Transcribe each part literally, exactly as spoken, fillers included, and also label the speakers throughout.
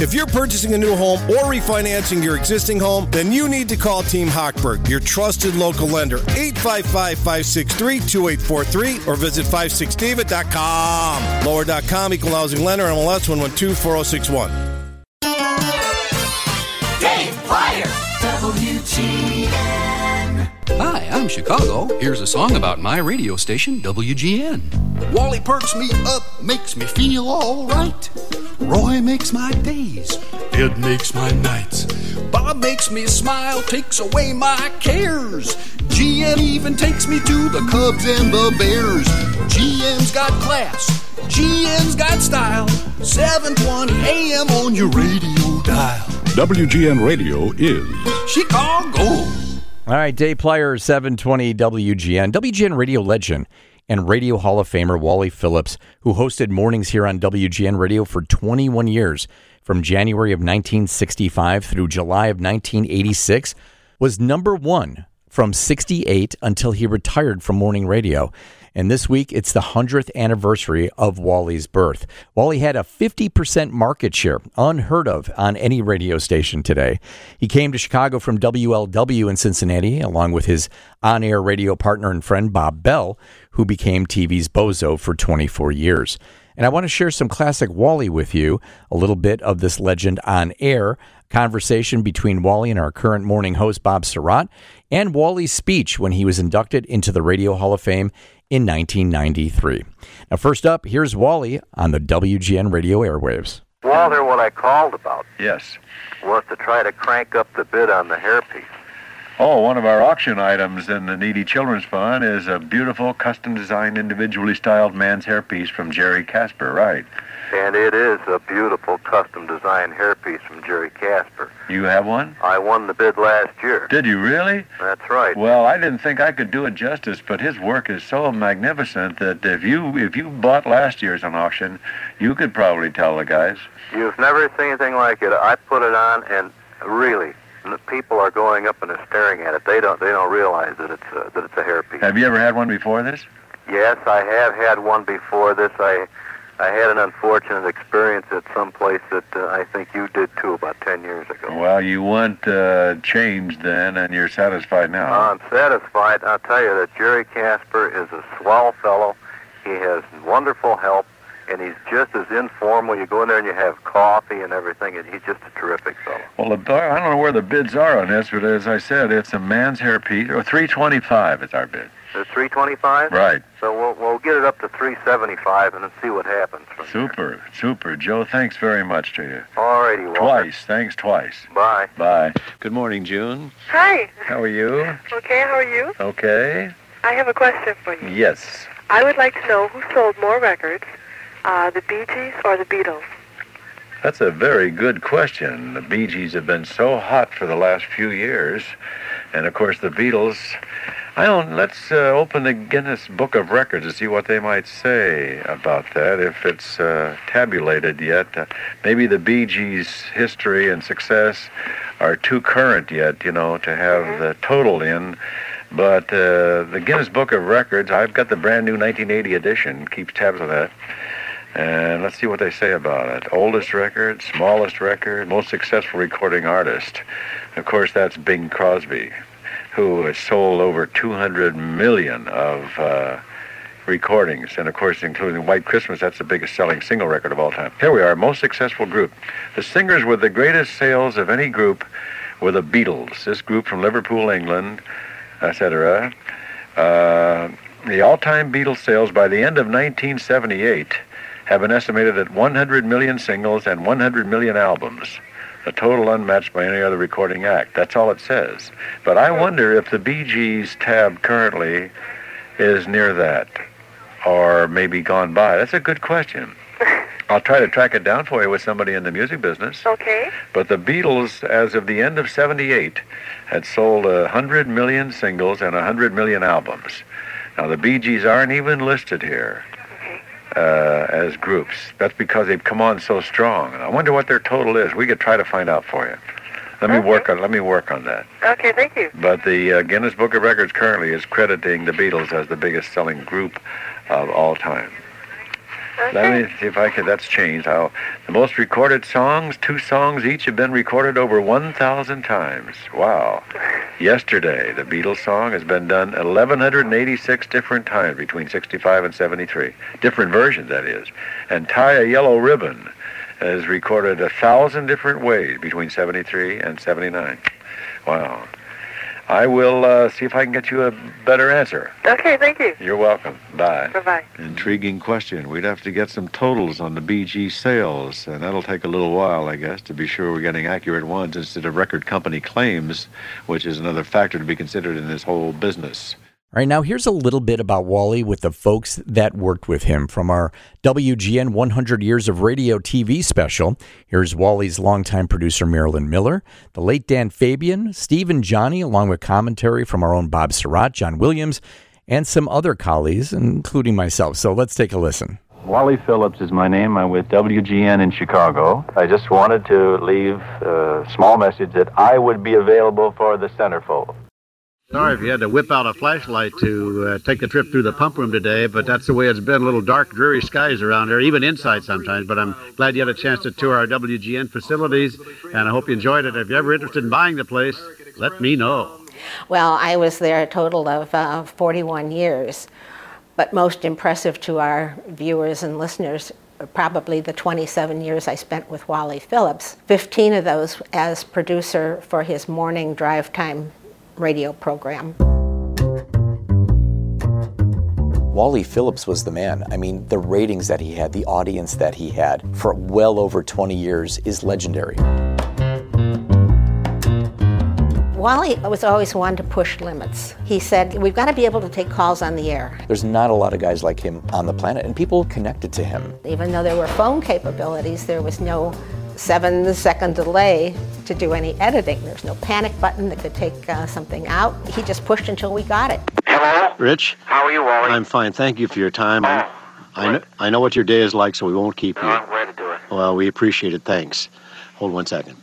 Speaker 1: If you're purchasing a new home or refinancing your existing home, then you need to call Team Hochberg, your trusted local lender. eight five five, five six three, two eight four three or visit five six david dot com. Lower dot com, equal housing lender, M L S one one two four zero six one.
Speaker 2: Dave Pryor, W G N.
Speaker 3: Hi, I'm Chicago. Here's a song about my radio station, W G N.
Speaker 4: Wally perks me up, makes me feel all right. Roy makes my days, Ed makes my nights.
Speaker 3: Bob makes me smile, takes away my cares. G N even takes me to the
Speaker 4: Cubs and the Bears.
Speaker 3: G N's got class, G N's got style. seven twenty A M on your radio dial.
Speaker 5: W G N Radio is
Speaker 3: Chicago.
Speaker 6: All right, Dave Pryor, seven twenty W G N. W G N radio legend and Radio Hall of Famer Wally Phillips, who hosted mornings here on W G N Radio for twenty-one years, from January of nineteen sixty-five through July of nineteen eighty-six, was number one from sixty-eight until he retired from morning radio. And this week, it's the one hundredth anniversary of Wally's birth. Wally had a fifty percent market share, unheard of on any radio station today. He came to Chicago from W L W in Cincinnati, along with his on-air radio partner and friend, Bob Bell, who became T V's Bozo for twenty-four years. And I want to share some classic Wally with you, a little bit of this legend on air, conversation between Wally and our current morning host, Bob Surratt, and Wally's speech when he was inducted into the Radio Hall of Fame in nineteen ninety-three. Now, first up, here's Wally on the W G N radio airwaves.
Speaker 7: Walter, what I called about
Speaker 8: Yes.
Speaker 7: was to try to crank up the bid on the hairpiece.
Speaker 8: Oh, one of our auction items in the Needy Children's Fund is a beautiful, custom-designed, individually styled man's hairpiece from Jerry Casper, right?
Speaker 7: And it is a beautiful, custom-designed hairpiece from Jerry Casper.
Speaker 8: You have one?
Speaker 7: I won the bid last year.
Speaker 8: Did you really?
Speaker 7: That's right.
Speaker 8: Well, I didn't think I could do it justice, but his work is so magnificent that if you if you bought last year's on auction, you could probably tell the guys.
Speaker 7: You've never seen anything like it. I put it on, and really, the people are going up and they're staring at it. They don't they don't realize that it's a, that it's a hairpiece.
Speaker 8: Have you ever had one before this?
Speaker 7: Yes, I have had one before this. I I had an unfortunate experience at some place that uh, I think you did too about ten years ago.
Speaker 8: Well, you want uh, changed then, and you're satisfied now.
Speaker 7: I'm satisfied. I'll tell you that Jerry Casper is a swell fellow. He has wonderful help, and he's just as informal. You go in there and you have coffee and everything, and he's just a terrific fellow.
Speaker 8: Well, the, I don't know where the bids are on this, but as I said, it's a man's hairpiece, or three twenty-five is our bid.
Speaker 7: The three twenty-five?
Speaker 8: Right.
Speaker 7: So we'll we'll get it up to three seventy-five and then see what happens. From
Speaker 8: Super,
Speaker 7: there.
Speaker 8: super. Joe, thanks very much to you.
Speaker 7: All righty, Walter.
Speaker 8: Twice. Thanks twice.
Speaker 7: Bye.
Speaker 8: Bye. Good morning, June.
Speaker 9: Hi.
Speaker 8: How are you?
Speaker 9: Okay, how are you?
Speaker 8: Okay.
Speaker 9: I have a question for you.
Speaker 8: Yes.
Speaker 9: I would like to know who sold more records, uh, the Bee Gees or the Beatles?
Speaker 8: That's a very good question. The Bee Gees have been so hot for the last few years. And, of course, the Beatles... I don't... Let's uh, open the Guinness Book of Records to see what they might say about that, if it's uh, tabulated yet. Uh, maybe the Bee Gees' history and success are too current yet, you know, to have mm-hmm. the total in. But uh, the Guinness Book of Records, I've got the brand new nineteen eighty edition, keeps tabs of that. And let's see what they say about it. Oldest record, smallest record, most successful recording artist. Of course, that's Bing Crosby, who has sold over two hundred million of uh, recordings. And, of course, including White Christmas, that's the biggest selling single record of all time. Here we are, most successful group. The singers with the greatest sales of any group were the Beatles. This group from Liverpool, England, et cetera. Uh, the all-time Beatles sales by the end of nineteen seventy-eight have been estimated at one hundred million singles and one hundred million albums. A total unmatched by any other recording act. That's all it says. But I wonder if the Bee Gees tab currently is near that, or maybe gone by. That's a good question. I'll try to track it down for you with somebody in the music business.
Speaker 9: Okay.
Speaker 8: But the Beatles, as of the end of seventy-eight, had sold one hundred million singles and one hundred million albums. Now, the Bee Gees aren't even listed here. Uh, as groups. That's because they've come on so strong. And I wonder what their total is. We could try to find out for you. Let me
Speaker 9: okay.
Speaker 8: work on. Let me work on that.
Speaker 9: Okay, thank you.
Speaker 8: But the uh, Guinness Book of Records currently is crediting the Beatles as the biggest selling group of all time.
Speaker 9: Okay.
Speaker 8: Let me see if I could, that's changed. How the most recorded songs, two songs each have been recorded over one thousand times. Wow. Yesterday, the Beatles song has been done eleven eighty-six different times between sixty-five and seventy-three. Different versions, that is. And Tie a Yellow Ribbon has recorded a thousand different ways between seventy-three and seventy-nine. Wow. I will uh, see if I can get you a better answer.
Speaker 9: Okay, thank you.
Speaker 8: You're welcome. Bye.
Speaker 9: Bye-bye.
Speaker 8: Intriguing question. We'd have to get some totals on the Bee Gees sales, and that'll take a little while, I guess, to be sure we're getting accurate ones instead of record company claims, which is another factor to be considered in this whole business.
Speaker 6: All right, now here's a little bit about Wally with the folks that worked with him from our W G N one hundred Years of Radio T V special. Here's Wally's longtime producer, Marilyn Miller, the late Dan Fabian, Steve and Johnny, along with commentary from our own Bob Surratt, John Williams, and some other colleagues, including myself. So let's take a listen.
Speaker 10: Wally Phillips is my name. I'm with W G N in Chicago. I just wanted to leave a small message that I would be available for the centerfold.
Speaker 11: Sorry if you had to whip out a flashlight to uh, take a trip through the pump room today, but that's the way it's been. A little dark, dreary skies around here, even inside sometimes. But I'm glad you had a chance to tour our W G N facilities, and I hope you enjoyed it. If you're ever interested in buying the place, let me know.
Speaker 12: Well, I was there a total of uh, forty-one years, but most impressive to our viewers and listeners, probably the twenty-seven years I spent with Wally Phillips, fifteen of those as producer for his morning drive time radio program.
Speaker 6: Wally Phillips was the man. I mean, the ratings that he had, the audience that he had for well over twenty years is legendary.
Speaker 12: Wally was always one to push limits. He said, we've got to be able to take calls on the air.
Speaker 6: There's not a lot of guys like him on the planet, and people connected to him.
Speaker 12: Even though there were phone capabilities, there was no seven second delay to do any editing. There's no panic button that could take uh, something out. He just pushed until we got it.
Speaker 11: Hello? Rich?
Speaker 13: How are you, Wally?
Speaker 11: I'm fine. Thank you for your time.
Speaker 13: Oh,
Speaker 11: I, know, I know what your day is like, so we won't keep
Speaker 13: no,
Speaker 11: you.
Speaker 13: I'm glad to do it.
Speaker 11: Well, we appreciate it. Thanks. Hold one second.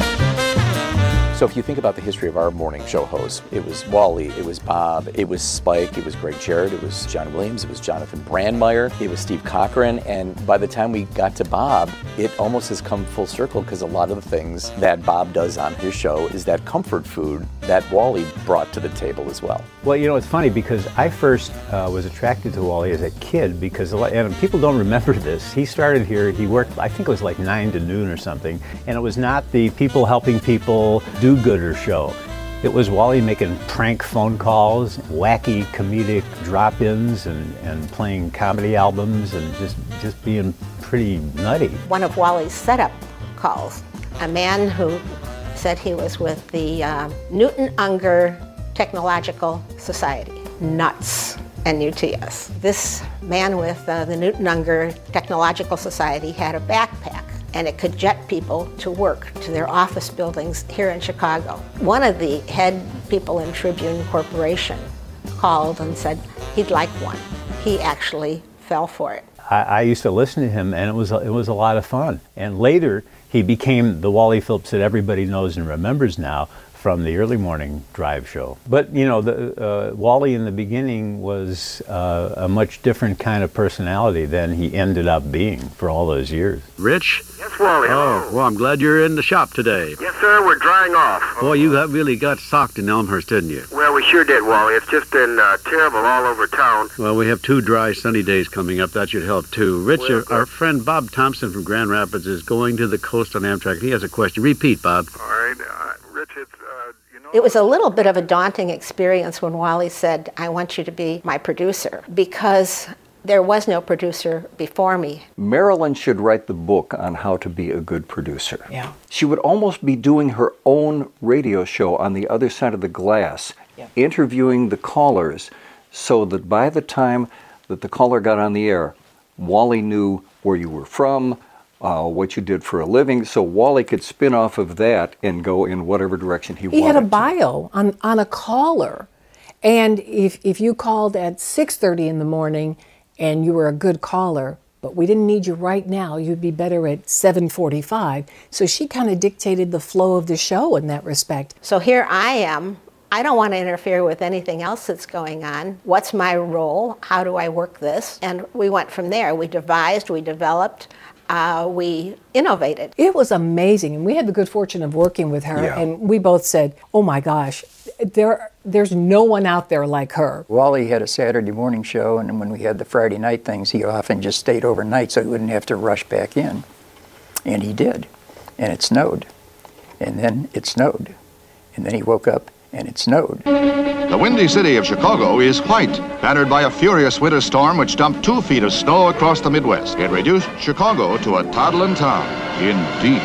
Speaker 6: So if you think about the history of our morning show hosts, it was Wally, it was Bob, it was Spike, it was Greg Jarrett, it was John Williams, it was Jonathan Brandmeier, it was Steve Cochran, and by the time we got to Bob, it almost has come full circle because a lot of the things that Bob does on his show is that comfort food that Wally brought to the table as well.
Speaker 14: Well, you know, it's funny because I first uh, was attracted to Wally as a kid because, a lot, and people don't remember this, he started here, he worked, I think it was like nine to noon or something, and it was not the people helping people do gooder show. It was Wally making prank phone calls, wacky comedic drop-ins, and, and playing comedy albums, and just, just being pretty nutty.
Speaker 12: One of Wally's setup calls, a man who said he was with the uh, Newton Unger Technological Society, NUTS, N U T S. This man with uh, the Newton Unger Technological Society had a backpack, and it could jet people to work to their office buildings here in Chicago. One of the head people in Tribune Corporation called and said he'd like one. He actually fell for it.
Speaker 14: I, I used to listen to him, and it was, it was a lot of fun. And later, he became the Wally Phillips that everybody knows and remembers now from the early morning drive show. But, you know, the, uh, Wally in the beginning was uh, a much different kind of personality than he ended up being for all those years.
Speaker 11: Rich?
Speaker 13: Yes, Wally.
Speaker 11: Oh, well, I'm glad you're in the shop today.
Speaker 13: Yes, sir, we're drying off.
Speaker 11: Boy, you got, really got socked in Elmhurst, didn't you?
Speaker 13: Well, we sure did, Wally. It's just been uh, terrible all over town.
Speaker 11: Well, we have two dry, sunny days coming up. That should help, too. Rich,
Speaker 13: Well,
Speaker 11: our, our friend Bob Thompson from Grand Rapids is going to the coast on Amtrak. He has a question. Repeat, Bob.
Speaker 13: All right, uh, Rich, it's, uh, you know...
Speaker 12: It was a little bit of a daunting experience when Wally said, I want you to be my producer, because there was no producer before me.
Speaker 15: Marilyn should write the book on how to be a good producer.
Speaker 12: Yeah.
Speaker 15: She would almost be doing her own radio show on the other side of the glass,
Speaker 12: yeah.
Speaker 15: interviewing the callers, so that by the time that the caller got on the air, Wally knew where you were from, uh, what you did for a living, so Wally could spin off of that and go in whatever direction he,
Speaker 16: he
Speaker 15: wanted.
Speaker 16: He had a bio on, on a caller. And if, if you called at six thirty in the morning and you were a good caller, but we didn't need you right now, you'd be better at seven forty-five. So she kind of dictated the flow of the show in that respect.
Speaker 12: So here I am I don't want to interfere with anything else that's going on. What's my role? How do I work this? And we went from there. We devised, we developed, uh, we innovated.
Speaker 16: It was amazing, and we had the good fortune of working with her,
Speaker 17: Yeah.
Speaker 16: and we both said, oh my gosh, there, there's no one out there like her.
Speaker 17: Wally had a Saturday morning show, and when we had the Friday night things, he often just stayed overnight so he wouldn't have to rush back in. And he did. And it snowed. And then it snowed. And then he woke up and it snowed.
Speaker 18: The windy city of Chicago is white, battered by a furious winter storm which dumped two feet of snow across the Midwest. It reduced Chicago to a toddling town, indeed.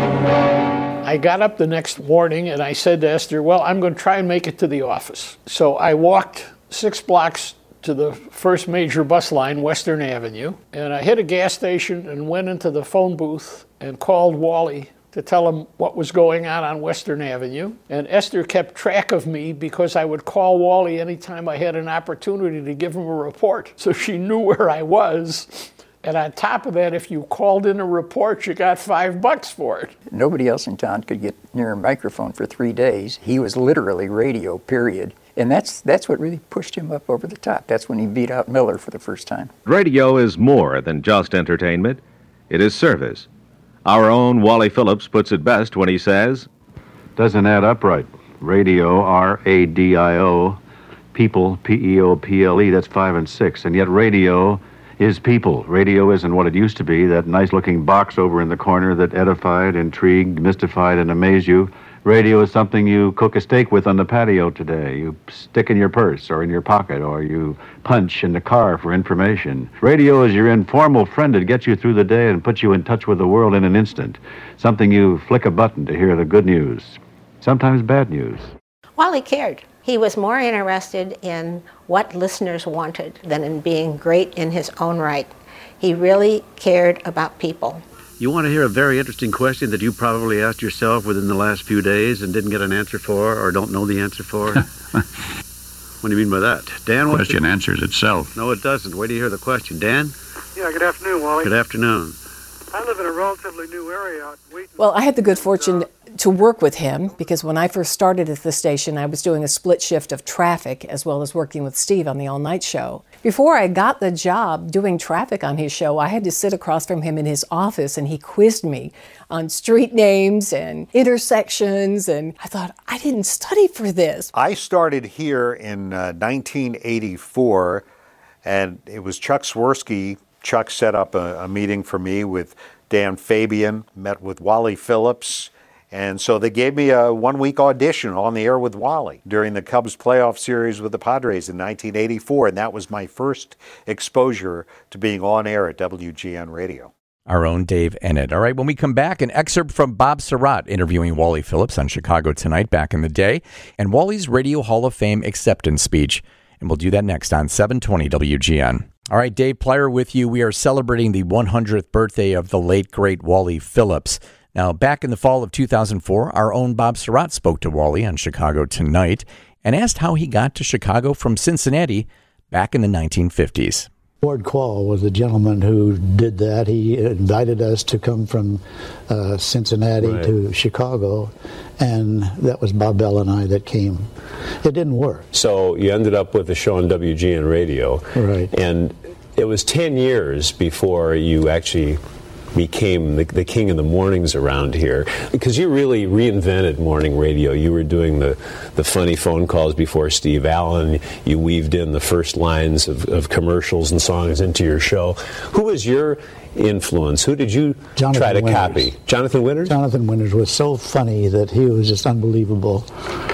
Speaker 19: I got up the next morning and I said to Esther, well, I'm going to try and make it to the office. So I walked six blocks to the first major bus line, Western Avenue, and I hit a gas station and went into the phone booth and called Wally to tell him what was going on on Western Avenue. And Esther kept track of me because I would call Wally anytime I had an opportunity to give him a report. So she knew where I was. And on top of that, if you called in a report, you got five bucks for it.
Speaker 17: Nobody else in town could get near a microphone for three days. He was literally radio, period. And that's that's what really pushed him up over the top. That's when he beat out Miller for the first time.
Speaker 20: Radio is more than just entertainment. It is service. Our own Wally Phillips puts it best when he says,
Speaker 10: Doesn't add up right. Radio, R A D I O, people, P E O P L E, that's five and six. And yet radio is people. Radio isn't what it used to be, that nice-looking box over in the corner that edified, intrigued, mystified, and amazed you. Radio is something you cook a steak with on the patio today. You stick in your purse or in your pocket, or you punch in the car for information. Radio is your informal friend that gets you through the day and puts you in touch with the world in an instant. Something you flick a button to hear the good news, sometimes bad news.
Speaker 12: Wally cared. He was more interested in what listeners wanted than in being great in his own right. He really cared about people.
Speaker 11: You want to hear a very interesting question that you probably asked yourself within the last few days and didn't get an answer for or don't know the answer for? What do you mean by that? Dan?
Speaker 21: The question answers itself.
Speaker 11: No, it doesn't. Wait till you hear the question. Dan?
Speaker 22: Yeah, good afternoon, Wally.
Speaker 11: Good afternoon.
Speaker 22: I live in a relatively new area out in Wheaton.
Speaker 16: Well, I had the good fortune to work with him because when I first started at the station, I was doing a split shift of traffic as well as working with Steve on the all-night show. Before I got the job doing traffic on his show, I had to sit across from him in his office and he quizzed me on street names and intersections, and I thought, I didn't study for this.
Speaker 23: I started here in uh, nineteen eighty-four, and it was Chuck Swirsky. Chuck set up a, a meeting for me with Dan Fabian, met with Wally Phillips, and so they gave me a one-week audition on the air with Wally during the Cubs playoff series with the Padres in nineteen eighty-four, and that was my first exposure to being on air at W G N Radio.
Speaker 6: Our own Dave Ennett. All right, when we come back, an excerpt from Bob Surratt interviewing Wally Phillips on Chicago Tonight back in the day, and Wally's Radio Hall of Fame acceptance speech. And we'll do that next on seven twenty W G N. All right, Dave Plyer with you. We are celebrating the one hundredth birthday of the late, great Wally Phillips. Now, back in the fall of two thousand four, our own Bob Surratt spoke to Wally on Chicago Tonight and asked how he got to Chicago from Cincinnati back in the nineteen fifties.
Speaker 24: Ward Quall was the gentleman who did that. He invited us to come from uh, Cincinnati right. to Chicago, and that was Bob Bell and I that came. It didn't work.
Speaker 25: So you ended up with a show on W G N Radio.
Speaker 24: Right.
Speaker 25: And it was ten years before you actually became the, the king of the mornings around here, because you really reinvented morning radio. You were doing the, the funny phone calls before Steve Allen. You weaved in the first lines of, of commercials and songs into your show. Who was your influence? Who did you
Speaker 24: Jonathan
Speaker 25: try to
Speaker 24: Winters.
Speaker 25: copy? Jonathan Winters?
Speaker 24: Jonathan Winters was so funny that he was just unbelievable.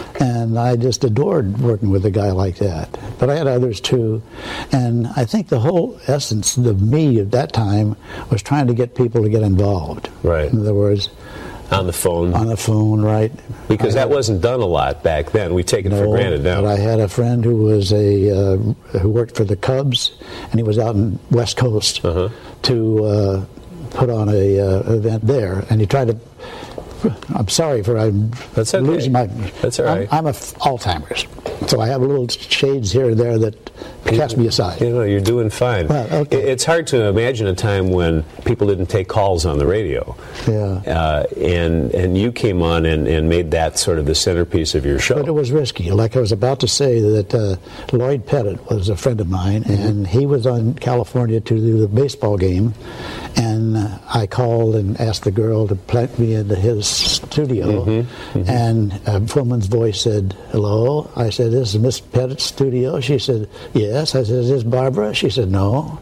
Speaker 24: And I just adored working with a guy like that. But I had others too. And I think the whole essence of me at that time was trying to get people to get involved.
Speaker 25: Right.
Speaker 24: In other words,
Speaker 25: on the phone.
Speaker 24: On the phone, right.
Speaker 25: Because
Speaker 24: I
Speaker 25: that
Speaker 24: had,
Speaker 25: wasn't done a lot back then. We take it
Speaker 24: no,
Speaker 25: for granted now.
Speaker 24: But I had a friend who was a uh, who worked for the Cubs, and he was out in West Coast uh-huh. to uh, put on a uh, event there, and he tried to I'm sorry for I'm
Speaker 25: That's okay.
Speaker 24: losing my.
Speaker 25: That's all right.
Speaker 24: I'm, I'm a f- Alzheimer's, so I have little shades here and there that cast me aside.
Speaker 25: You know, you're doing fine.
Speaker 24: Well, okay.
Speaker 25: It's hard to imagine a time when people didn't take calls on the radio.
Speaker 24: Yeah.
Speaker 25: Uh, and and you came on and, and made that sort of the centerpiece of your show.
Speaker 24: But it was risky. Like I was about to say that uh, Lloyd Pettit was a friend of mine, mm-hmm. and he was on California to do the baseball game, and uh, I called and asked the girl to plant me into his studio, mm-hmm. Mm-hmm. and a woman's voice said, "Hello." I said, "This is Miss Pettit's studio." She said, "Yes." I said, "Is this Barbara?" She said, "No."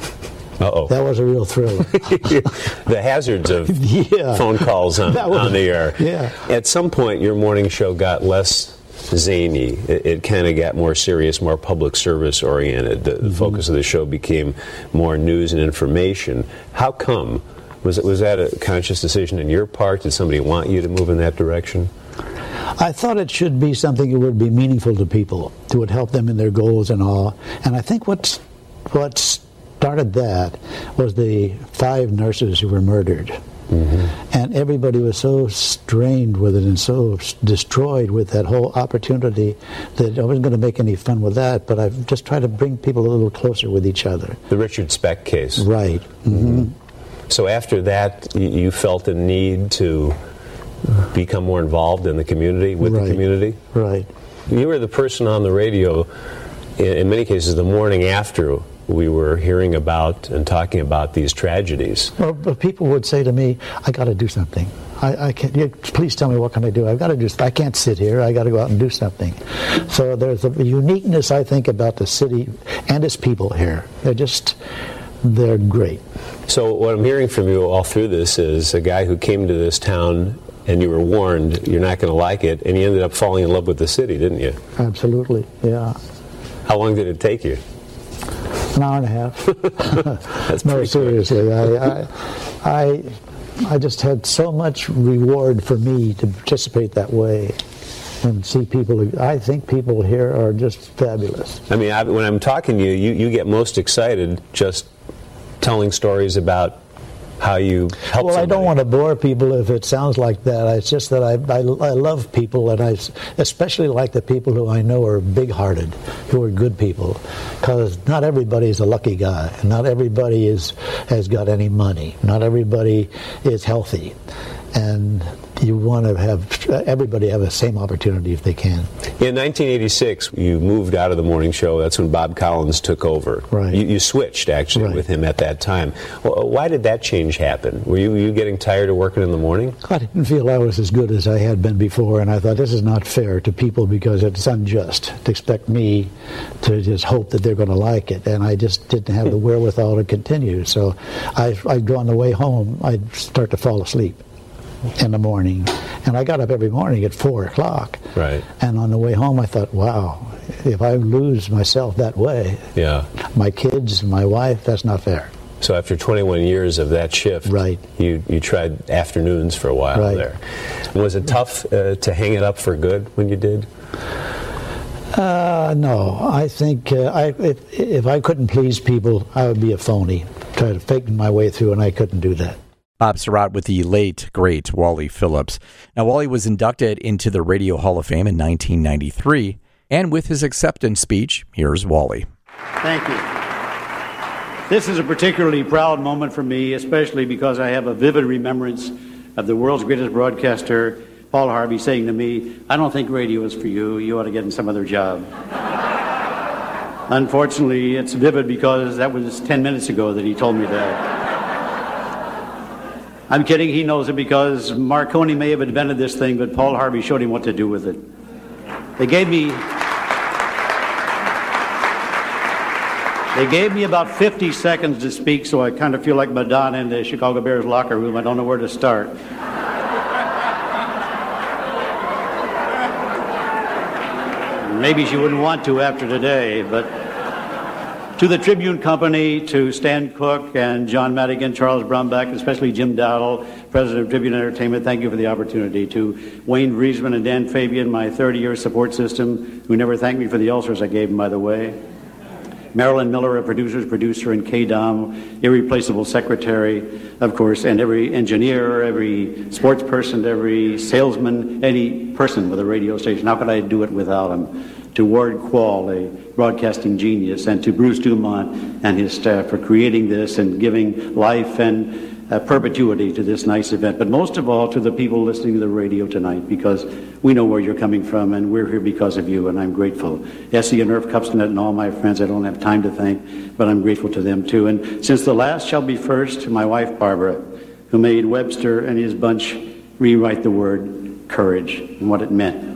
Speaker 25: Uh-oh.
Speaker 24: That was a real thrill.
Speaker 25: The hazards of
Speaker 24: yeah.
Speaker 25: phone calls on,
Speaker 24: was,
Speaker 25: on the air.
Speaker 24: Yeah.
Speaker 25: At some point, your morning show got less zany. It, it kind of got more serious, more public service oriented. The, the mm-hmm. focus of the show became more news and information. How come? Was it was that a conscious decision on your part? Did somebody want you to move in that direction?
Speaker 24: I thought it should be something that would be meaningful to people, that would help them in their goals and all. And I think what's what started that was the five nurses who were murdered. Mm-hmm. And everybody was so strained with it and so destroyed with that whole opportunity that I wasn't going to make any fun with that, but I've just tried to bring people a little closer with each other.
Speaker 25: The Richard Speck case.
Speaker 24: Right. Mm-hmm.
Speaker 25: Mm-hmm. So after that, you felt a need to become more involved in the community, with
Speaker 24: right.
Speaker 25: the community?
Speaker 24: Right.
Speaker 25: You were the person on the radio, in many cases, the morning after we were hearing about and talking about these tragedies.
Speaker 24: Well, but people would say to me, "I got to do something. I, I can't. You, please tell me what can I do. I've got to do. I can't sit here. I got to go out and do something." So there's a uniqueness, I think, about the city and its people here. They're just, they're great.
Speaker 25: So what I'm hearing from you all through this is a guy who came to this town and you were warned you're not going to like it, and you ended up falling in love with the city, didn't you?
Speaker 24: Absolutely. Yeah.
Speaker 25: How long did it take you?
Speaker 24: An hour and a half.
Speaker 25: That's
Speaker 24: no, seriously. I, I, I, I just had so much reward for me to participate that way and see people. I think people here are just fabulous.
Speaker 25: I mean, I, when I'm talking to you, you, you get most excited just telling stories about how you help
Speaker 24: Well,
Speaker 25: somebody.
Speaker 24: I don't want to bore people if it sounds like that. It's just that I, I, I love people, and I especially like the people who I know are big-hearted, who are good people, because not everybody is a lucky guy, and not everybody is has got any money. Not everybody is healthy, and you want to have everybody have the same opportunity if they can.
Speaker 25: In nineteen eighty-six, you moved out of the morning show. That's when Bob Collins took over.
Speaker 24: Right.
Speaker 25: You, you switched, actually,
Speaker 24: right.
Speaker 25: with him at that time. Well, why did that change happen? Were you, were you getting tired of working in the morning?
Speaker 24: I didn't feel I was as good as I had been before, and I thought this is not fair to people because it's unjust to expect me to just hope that they're going to like it, and I just didn't have the wherewithal to continue. So I, I'd go on the way home, I'd start to fall asleep in the morning, and I got up every morning at four o'clock.
Speaker 25: Right.
Speaker 24: And on the way home, I thought, "Wow, if I lose myself that way,
Speaker 25: yeah,
Speaker 24: my kids, my wife, that's not fair."
Speaker 25: So after twenty-one years of that shift,
Speaker 24: right,
Speaker 25: you you tried afternoons for a while
Speaker 24: right.
Speaker 25: there. Was it tough uh, to hang it up for good when you did?
Speaker 24: Uh, no, I think uh, I, if, if I couldn't please people, I would be a phony. Try to fake my way through, and I couldn't do that.
Speaker 6: Bob Surratt with the late, great Wally Phillips. Now, Wally was inducted into the Radio Hall of Fame in nineteen ninety-three, and with his acceptance speech, here's Wally.
Speaker 11: Thank you. This is a particularly proud moment for me, especially because I have a vivid remembrance of the world's greatest broadcaster, Paul Harvey, saying to me, "I don't think radio is for you. You ought to get in some other job." Unfortunately, it's vivid because that was ten minutes ago that he told me that. I'm kidding. He knows it because Marconi may have invented this thing, but Paul Harvey showed him what to do with it. They gave me they gave me about fifty seconds to speak, so I kind of feel like Madonna in the Chicago Bears locker room. I don't know where to start. Maybe she wouldn't want to after today, but to the Tribune Company, to Stan Cook and John Madigan, Charles Brumback, especially Jim Dowdle, president of Tribune Entertainment, thank you for the opportunity. To Wayne Vriesman and Dan Fabian, my thirty-year support system, who never thanked me for the ulcers I gave them, by the way.
Speaker 1: Marilyn Miller, a producer's producer, and Kay Dom, irreplaceable secretary, of course, and every engineer, every sports person, every salesman, any person with a radio station. How could I do it without him? To Ward Quall, a broadcasting genius, and to Bruce Dumont and his staff for creating this and giving life and uh, perpetuity to this nice event. But most of all, to the people listening to the radio tonight, because we know where you're coming from, and we're here because of you, and I'm grateful. Essie and Irv Kupstanet and all my friends, I don't have time to thank, but I'm grateful to them too. And since the last shall be first, my wife Barbara, who made Webster and his bunch rewrite the word courage and what it meant.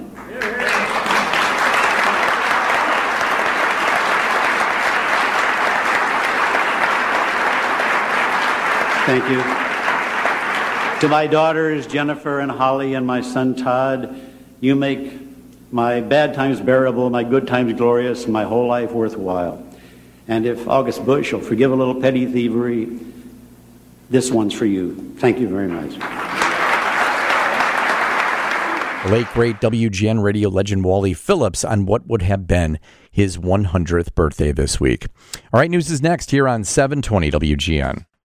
Speaker 1: Thank you. To my daughters, Jennifer and Holly, and my son Todd, you make my bad times bearable, my good times glorious, and my whole life worthwhile. And if August Bush will forgive a little petty thievery, this one's for you. Thank you very much.
Speaker 6: The late, great W G N radio legend Wally Phillips on what would have been his one hundredth birthday this week. All right, news is next here on seven twenty W G N.